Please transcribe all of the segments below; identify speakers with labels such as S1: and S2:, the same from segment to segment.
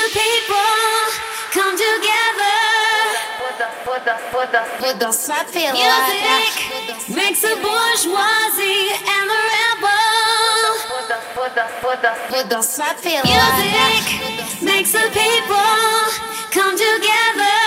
S1: people come together.
S2: Vou dançar pelada.
S1: Music makes the bourgeoisie and the rebel.
S2: Vou dançar pelada.
S1: Music makes the people come together.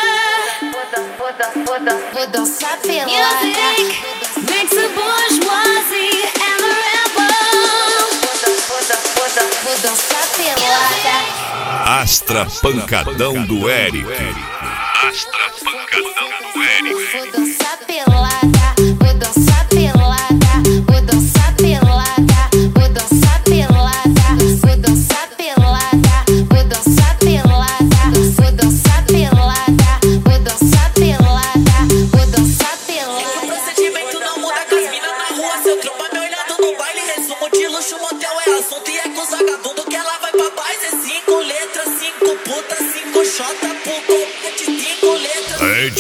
S2: Vou dançar pelada.
S1: Music makes the bourgeoisie and the rebel.
S2: Vou dançar pelada.
S3: Astra Pancadão do Eric. Astra Pancadão do Eric.
S2: Vou dançar pelada. Vou dançar pelada. Vou dançar pelada. Vou dançar pelada. Vou dançar pelada. Vou dançar pelada. Vou dançar pelada. Vou dançar pelada. Vou dançar pelada.
S4: O procedimento não muda com as minas na rua. Seu tropa me olhando no baile. Resumo de luxo, motel é assunto. E é com os vagabundos que ela vai pra paz. É 5 letras, 5 putas, 5 xota pro compete, 5 letras.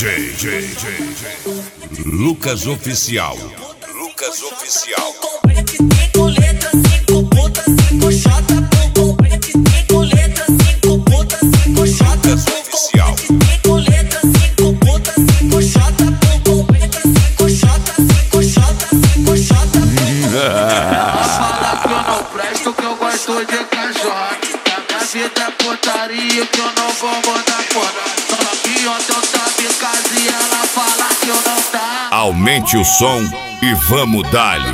S3: Lucas Oficial. Lucas Oficial.
S4: Compete 5 letras, 5 putas, 5 xota pro compete, 5 letras, 5 putas, 5 xota pro
S3: Oficial.
S4: compete, 5 letras, 5 putas, 5 xota pro compete, 5 xota, 5 xota, 5 xota pro
S5: Ela fala que eu não presto, que eu gosto de caixote. Da minha vida é putaria, que eu não vou botar fora. Só que ontem eu tava em casa e ela fala que eu não tá.
S3: Aumente o som e vamos dar-lhe.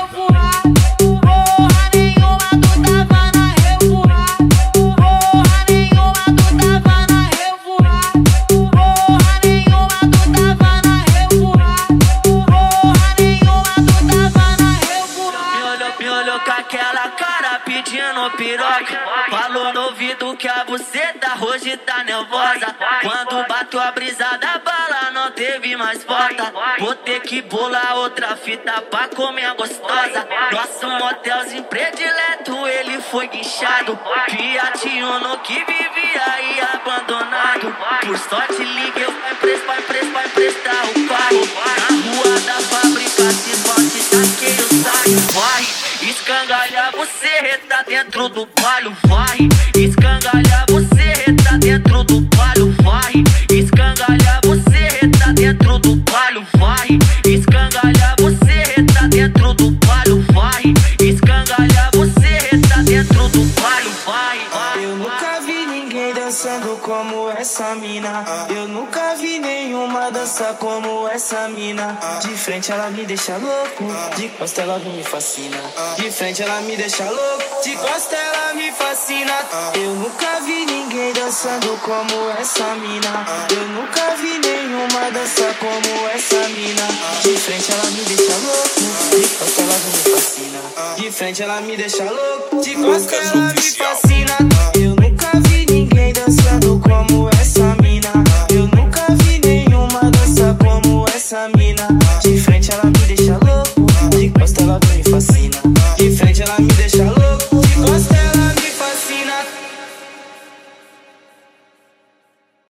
S4: Me olhou com aquela cara pedindo piroca. Falou no ouvido que a buceta hoje tá nervosa. Quando bateu a brisa da bala não teve mais volta. Vou ter que bolar outra fita pra comer gostosa. Nosso motelzinho predileto ele foi guinchado. Fiat Uno que vivia aí abandonado. Por sorte liguei pra emprestar o carro. Na rua da fábrica se bote, taquei o saio. Vai, escangalha você, tá dentro do palho. Vai, escangalha você, tá dentro do palho. Vai, escangalha você, tá dentro do palho. Vai, escangalha você, tá dentro do palho. Vai, escangalha você, tá dentro do palho. Vai, vai.
S6: Eu nunca vi ninguém dançando como essa mina. Eu nunca vi nenhuma dança como essa mina. De frente ela me deixa louco, de costa ela me fascina. De frente ela me deixa louco, de costa ela me fascina. Eu nunca vi ninguém dançando como essa mina. Eu nunca vi nenhuma dança como essa mina. De frente ela me deixa louco, de costa ela me fascina. De frente ela me deixa louco, de costa ela me fascina.